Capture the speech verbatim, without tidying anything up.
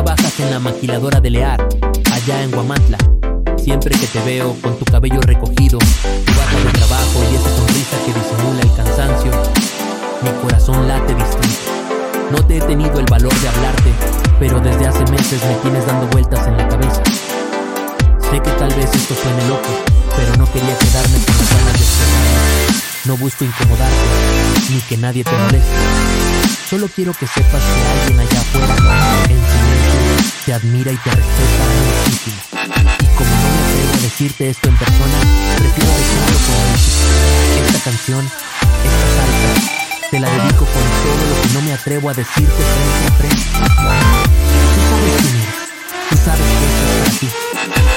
trabajas en la maquiladora de Lear, allá en Huamantla. Siempre que te veo con tu cabello recogido, tu bata de trabajo y esa sonrisa que disimula el cansancio, mi corazón late distinto. No te he tenido el valor de hablarte, pero desde hace meses me tienes dando vueltas en la cabeza. Sé que tal vez esto suene loco, pero no quería quedarme con las ganas de expresarme. No busco incomodarte, ni que nadie te moleste. Solo quiero que sepas que alguien allá afuera, en silencio, te admira y te respeta muchísimo. Y como no me atrevo a decirte esto en persona, prefiero decirlo por música. Esta canción, esta salsa, te la dedico con todo lo que no me atrevo a decirte frente a frente. Tú sabes quién eres, tú sabes que esto es para ti.